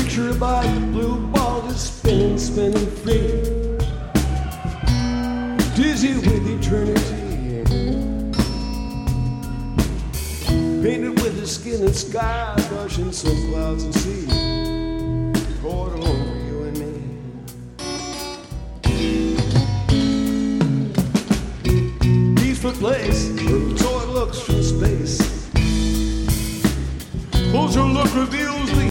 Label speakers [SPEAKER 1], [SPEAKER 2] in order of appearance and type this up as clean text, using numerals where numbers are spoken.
[SPEAKER 1] picture about the blue ball just spinning free, dizzy with eternity, painted with the skin and sky, brushing some clouds and sea, poured over you and me. Peaceful place, so it looks from space. Closer look reveals